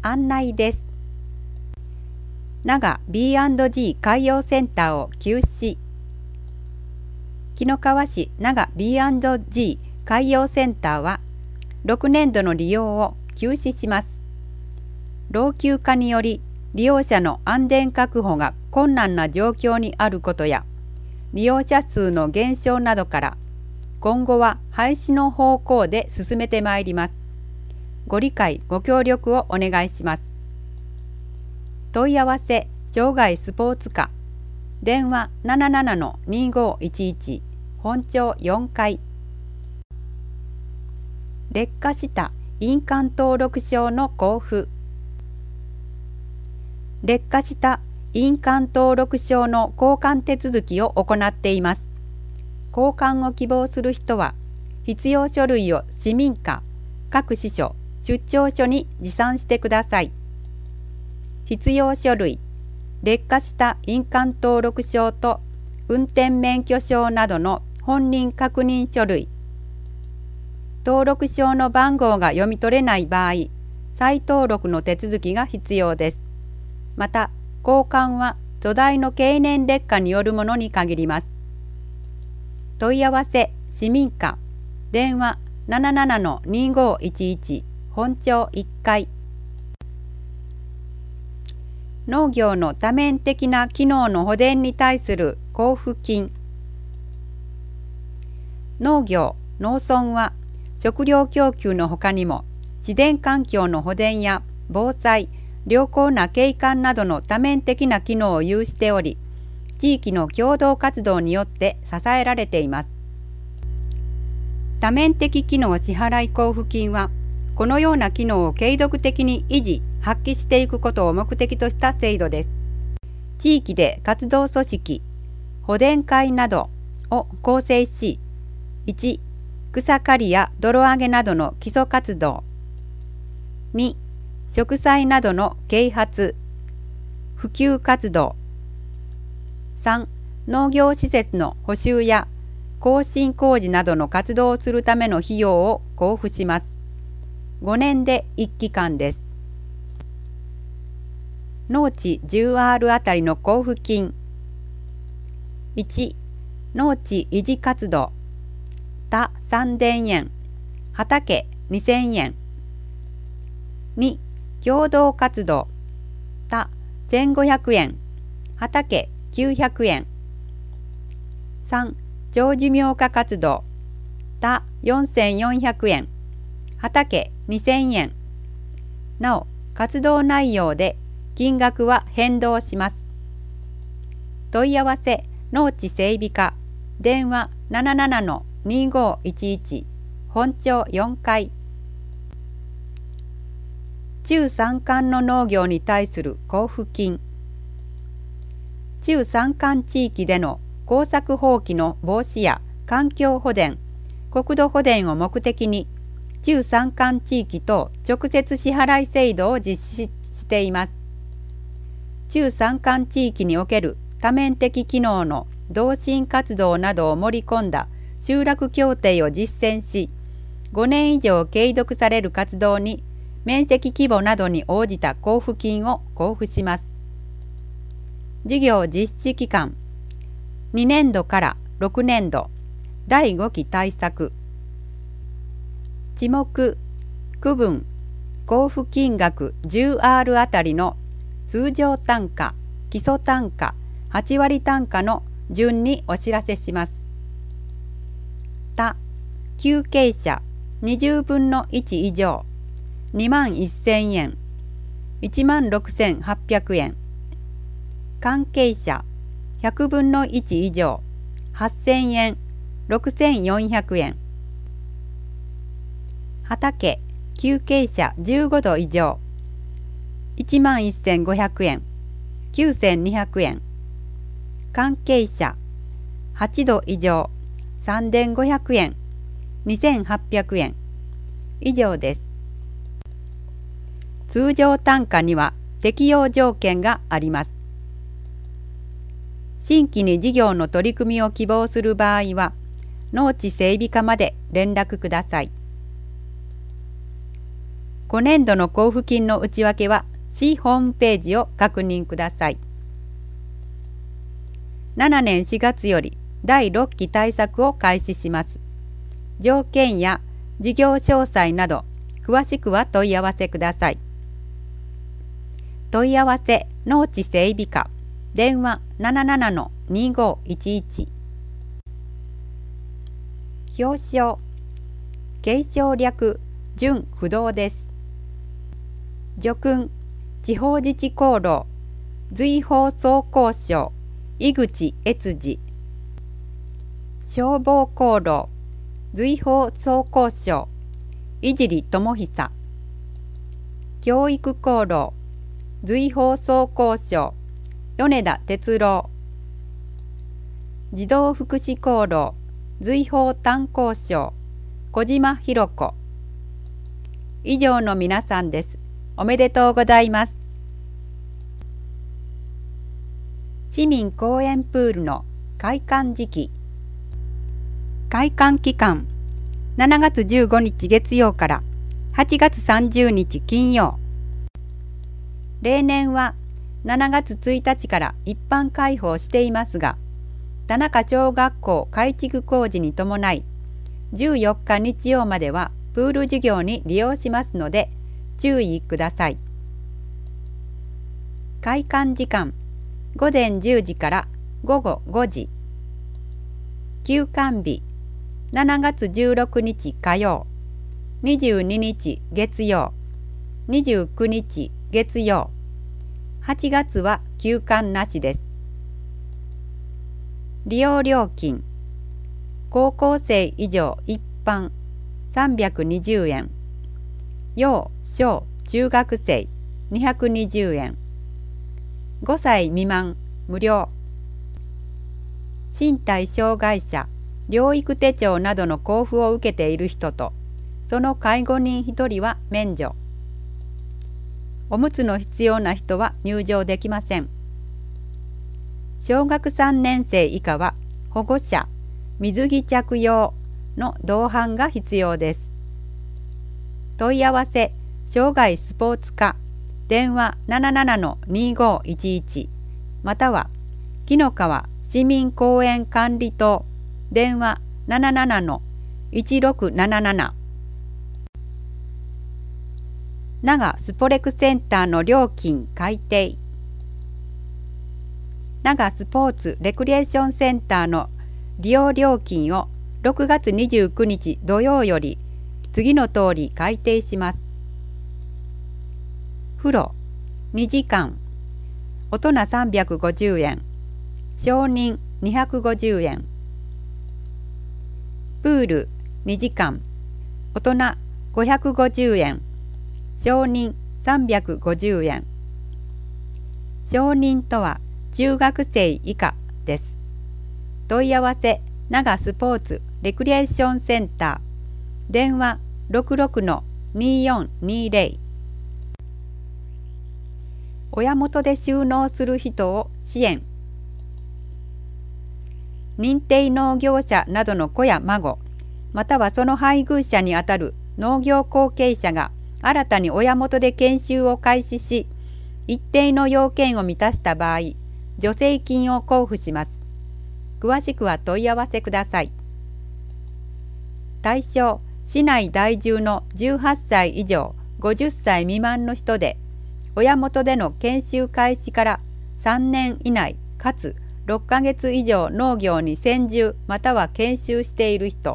案内です。那賀 B&G 海洋センターを休止。紀の川市那賀 B&G 海洋センターは6年度の利用を休止します。老朽化により利用者の安全確保が困難な状況にあることや利用者数の減少などから今後は廃止の方向で進めてまいります。ご理解ご協力をお願いします。問い合わせ生涯スポーツ課電話 77-2511 本町4階。劣化した印鑑登録証の交付。劣化した印鑑登録証の交換手続きを行っています。交換を希望する人は必要書類を市民課各支所出張所に持参してください。必要書類、劣化した印鑑登録証と運転免許証などの本人確認書類。登録証の番号が読み取れない場合、再登録の手続きが必要です。また、交換は土台の経年劣化によるものに限ります。問い合わせ市民課電話 77-2511 本町1階。農業の多面的な機能の保全に対する交付金。農業・農村は食料供給のほかにも自然環境の保全や防災、良好な景観などの多面的な機能を有しており、地域の共同活動によって支えられています。多面的機能支払い交付金は、このような機能を継続的に維持・発揮していくことを目的とした制度です。地域で活動組織、保田会などを構成し、1、草刈りや泥上げなどの基礎活動。2、植栽などの啓発・普及活動。3、農業施設の補修や更新工事などの活動をするための費用を交付します。5年で1期間です。農地 10R あたりの交付金。1、農地維持活動。田3000円、畑2000円。2、共同活動。田1500円、畑900円。3、長寿命化活動。田4400円、畑2000円。なお、活動内容で金額は変動します。問い合わせ農地整備課電話 77-2511 本町4階。中山間の農業に対する交付金。中山間地域での耕作放棄の防止や環境保全、国土保全を目的に中山間地域と直接支払い制度を実施しています。中山間地域における多面的機能の同心活動などを盛り込んだ集落協定を実践し、5年以上継続される活動に面積規模などに応じた交付金を交付します。事業実施期間2年度から6年度第5期対策。地目、区分、交付金額 10R あたりの通常単価、基礎単価、8割単価の順にお知らせします。他、休憩者20分の1以上、21,000円、16,800円。関係者100分の1以上、8,000円、6,400円。畑、休憩者15度以上、11,500円、9,200円。関係者8度以上、3,500円、2,800円。以上です。通常単価には適用条件があります。新規に事業の取り組みを希望する場合は、農地整備課まで連絡ください。 今年度の交付金の内訳は市ホームページを確認ください。7年4月より第6期対策を開始します。条件や事業詳細など詳しくは問い合わせください。問い合わせ農地整備課電話 77-2511 表彰継承略準不動です。叙勲地方自治功労随宝総工省井口悦司消防功労随宝総工省井尻智久教育功労随宝総工省米田哲郎児童福祉功労随宝炭鉱省小島弘子以上の皆さんです。おめでとうございます。市民公園プールの開館時期。開館期間7月15日月曜から8月30日金曜。例年は7月1日から一般開放していますが、田中小学校改築工事に伴い14日日曜まではプール授業に利用しますので注意ください。開館時間午前10時から午後5時。休館日7月16日火曜、22日月曜、29日月曜。8月は休館なしです。利用料金高校生以上一般320円、幼小中学生220円、5歳未満無料。身体障害者療育手帳などの交付を受けている人とその介護人1人は免除。おむつの必要な人は入場できません。小学3年生以下は保護者水着着用の同伴が必要です。問い合わせ生涯スポーツ課電話 77-2511 または紀の川市民公園管理棟電話 77-1677 長スポレクセンターの料金改定。長スポーツレクリエーションセンターの利用料金を6月29日土曜より次の通り改定します。風呂2時間大人350円、少人250円。プール2時間大人550円、少人350円。少人とは中学生以下です。問い合わせ長スポーツレクリエーションセンター電話 66-2420 親元で就農する人を支援。認定農業者などの子や孫またはその配偶者にあたる農業後継者が新たに親元で研修を開始し一定の要件を満たした場合助成金を交付します。詳しくは問い合わせください。対象市内在住の18歳以上50歳未満の人で親元での研修開始から3年以内かつ6ヶ月以上農業に専従または研修している人。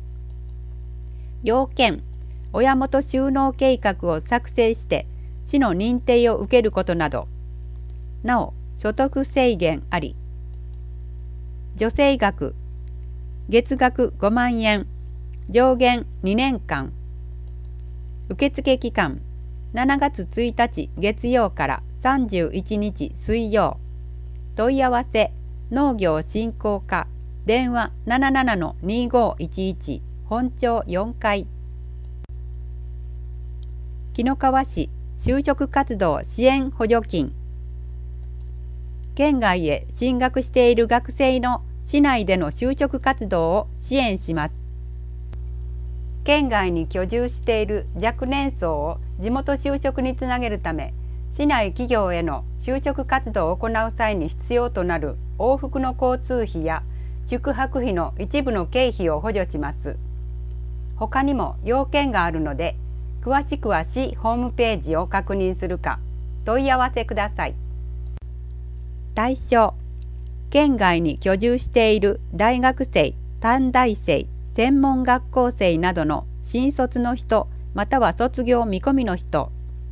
要件親元就農計画を作成して市の認定を受けることなど。なお所得制限あり。助成額月額5万円上限2年間。受付期間7月1日月曜から31日水曜。問い合わせ農業振興課電話 77-2511 本町4階。紀の川市就職活動支援補助金。県外へ進学している学生の市内での就職活動を支援します。 県外に居住している若年層を地元就職につなげるため、市内企業への就職活動を行う際に必要となる往復の交通費や宿泊費の一部の経費を補助します。他にも要件があるので、詳しくは市ホームページを確認するか問い合わせください。対象、県外に居住している大学生、短大生、専門学校生などの新卒の人または卒業見込みの人。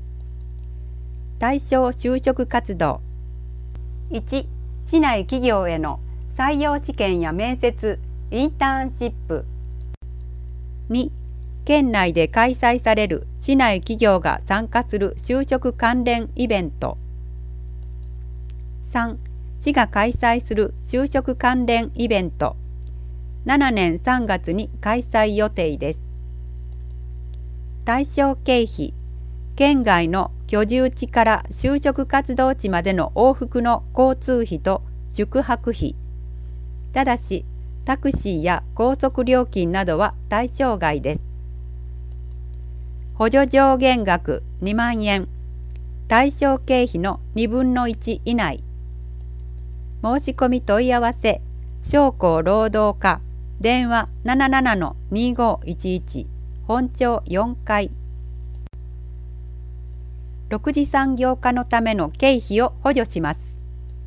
対象就職活動。1、市内企業への採用試験や面接、インターンシップ。2、県内で開催される市内企業が参加する就職関連イベント。3、市が開催する就職関連イベント。7年3月に開催予定です。対象経費、県外の居住地から就職活動地までの往復の交通費と宿泊費。ただし、タクシーや高速料金などは対象外です。補助上限額2万円。対象経費の2分の1以内。申し込み問い合わせ、商工労働課、電話 77-2511、本町4階。6次産業化のための経費を補助します。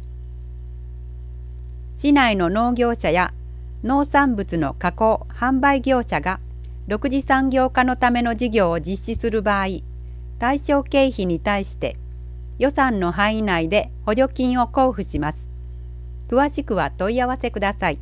市内の農業者や農産物の加工・販売業者が6次産業化のための事業を実施する場合、対象経費に対して予算の範囲内で補助金を交付します。詳しくは問い合わせください。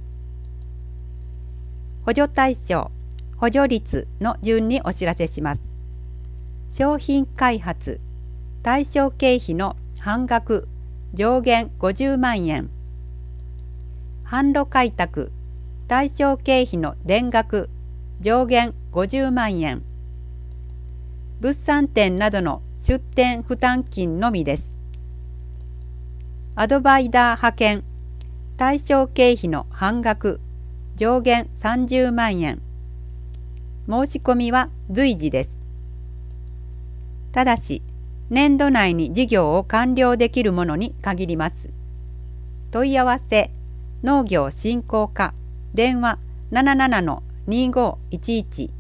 補助対象、補助率の順にお知らせします。商品開発、対象経費の半額、上限50万円。販路開拓、対象経費の田額、上限50万円。物産展などの出店負担金のみです。アドバイザー派遣、対象経費の半額、上限30万円。申し込みは随時です。ただし、年度内に事業を完了できるものに限ります。問い合わせ、農業振興課、電話 77-2511。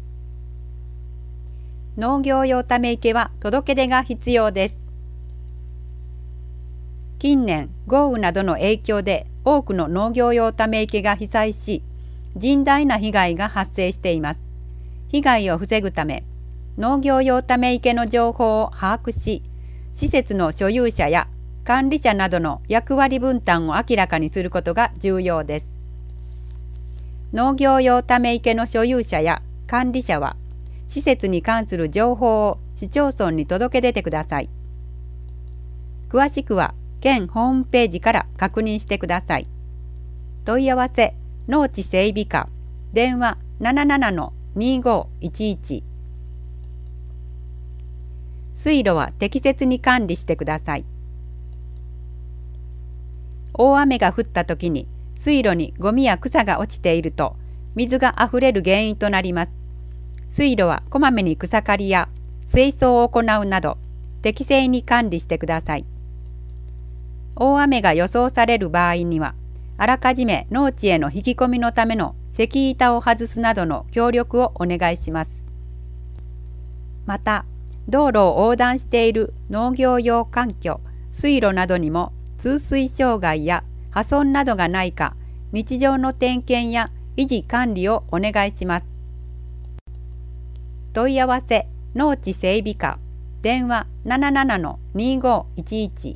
農業用ため池は届け出が必要です。近年、豪雨などの影響で多くの農業用ため池が被災し、甚大な被害が発生しています。被害を防ぐため、農業用ため池の情報を把握し、施設の所有者や管理者などの役割分担を明らかにすることが重要です。農業用ため池の所有者や管理者は、施設に関する情報を市町村に届け出てください。詳しくは、県ホームページから確認してください。問い合わせ、農地整備課、電話 77-2511。水路は適切に管理してください。大雨が降った時に水路にゴミや草が落ちていると水があふれる原因となります。水路はこまめに草刈りや清掃を行うなど適正に管理してください。大雨が予想される場合には、あらかじめ農地への引き込みのための石板を外すなどの協力をお願いします。また、道路を横断している農業用環境、水路などにも通水障害や破損などがないか、日常の点検や維持管理をお願いします。問い合わせ、農地整備課、電話 77-2511。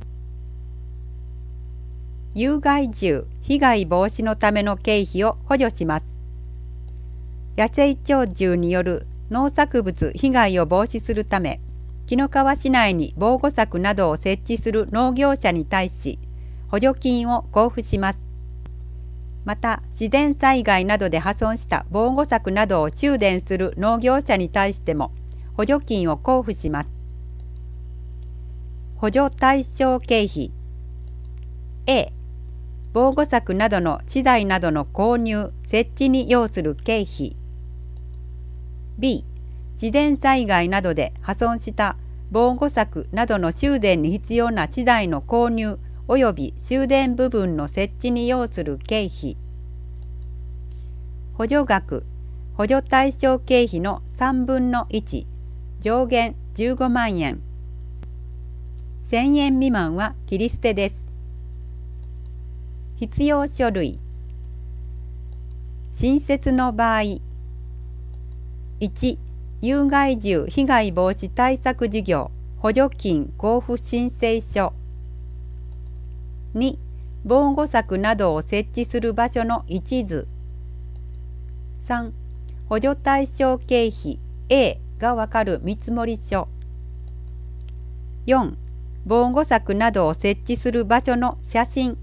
有害獣被害防止のための経費を補助します。野生鳥獣による農作物被害を防止するため、紀の川市内に防護柵などを設置する農業者に対し、補助金を交付します。また、自然災害などで破損した防護柵などを修繕する農業者に対しても補助金を交付します。補助対象経費 A、防護柵などの資材などの購入・設置に要する経費。 B、自然災害などで破損した防護柵などの修繕に必要な資材の購入及び修繕部分の設置に要する経費。補助額、補助対象経費の3分の1、上限15万円。1000円未満は切り捨てです。必要書類。新設の場合、1、有害獣被害防止対策事業補助金交付申請書。2、防護柵などを設置する場所の一図。3、補助対象経費 A がわかる見積書。4、防護柵などを設置する場所の写真。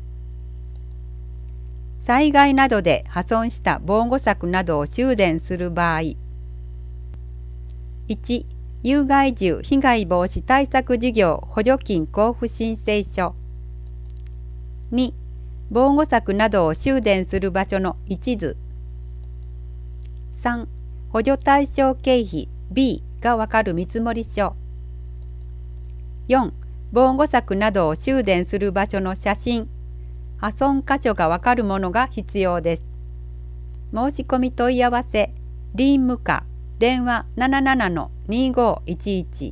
災害などで破損した防護柵などを修繕する場合、1、有害獣被害防止対策事業補助金交付申請書。2、防護柵などを修繕する場所の一図。3、補助対象経費 B がわかる見積書。4、防護柵などを修繕する場所の写真。破損箇所がわかるものが必要です。申し込み問い合わせ、林務課、電話 77-2511。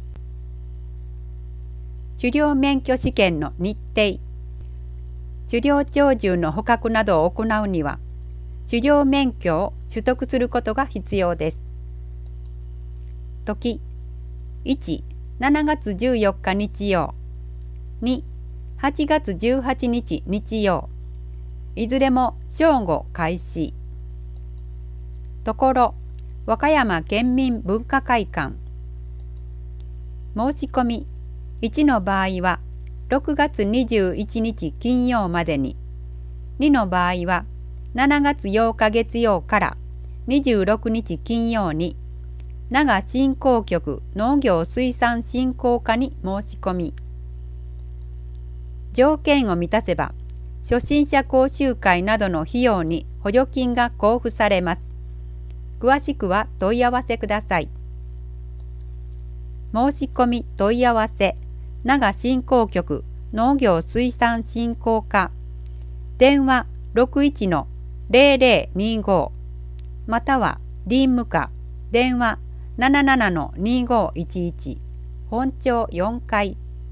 狩猟免許試験の日程。狩猟鳥獣の捕獲などを行うには、狩猟免許を取得することが必要です。時、1、7月14日日曜。2、8月18日日曜。いずれも正午開始。ところ、和歌山県民文化会館。申し込み1の場合は6月21日金曜までに、2の場合は7月8日月曜から26日金曜に、那賀振興局農業水産振興課に申し込み、条件を満たせば初心者講習会などの費用に補助金が交付されます。詳しくは問い合わせください。申し込み問い合わせ、那賀振興局農業水産振興課、電話 61-0025 または林務課、電話 77-2511 本町4階。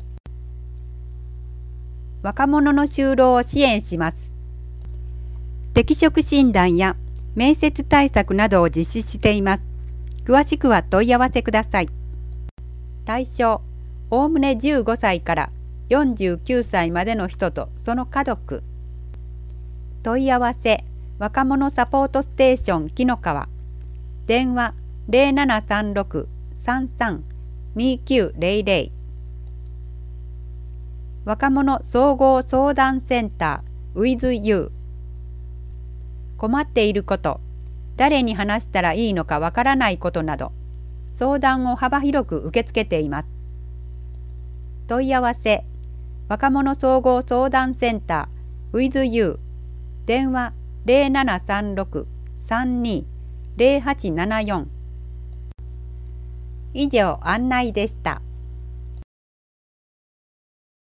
若者の就労を支援します。適職診断や面接対策などを実施しています。詳しくは問い合わせください。対象、おおむね15歳から49歳までの人とその家族。問い合わせ、若者サポートステーション紀の川。電話 0736-33-2900。若者総合相談センター with you。困っていること、誰に話したらいいのかわからないことなど、相談を幅広く受け付けています。問い合わせ、若者総合相談センター with you。電話 0736-32-0874。以上案内でした。